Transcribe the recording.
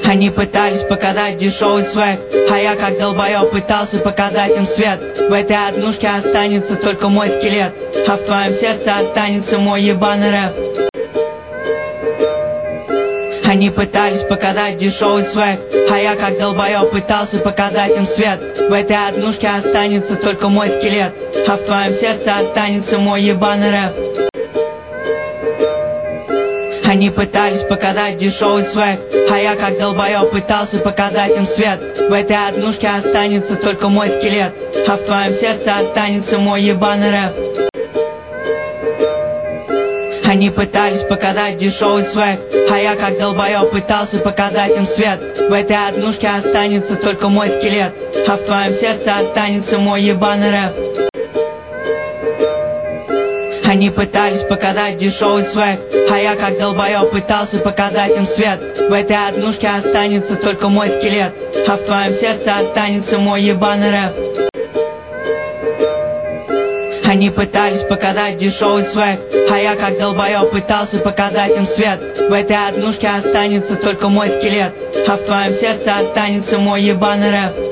Они пытались показать дешевый свек, а я как долбоёб пытался показать им свет. В этой однушке останется только мой скелет, а в твоем сердце останется мой ебаный рэп. Они пытались показать дешевый свек, а я как долбоёб пытался показать им свет. В этой однушке останется только мой скелет, а в твоем сердце останется мой ебаный рэп. Они пытались показать дешевый свек, а я как долбоёб пытался показать им свет. В этой однушке останется только мой скелет, а в твоем сердце останется мой ебаный рэп. Они пытались показать дешевый свек, а я как долбоёб пытался показать им свет. В этой однушке останется только мой скелет, а в твоем сердце останется мой ебаный рэп. Они пытались показать дешевый свек, а я как долбоёб пытался показать им свет. В этой однушке останется только мой скелет, а в твоем сердце останется мой ебаный рэп. Они пытались показать дешевый свек, а я как долбоёб пытался показать им свет. В этой однушке останется только мой скелет, а в твоем сердце останется мой ебаный рэп.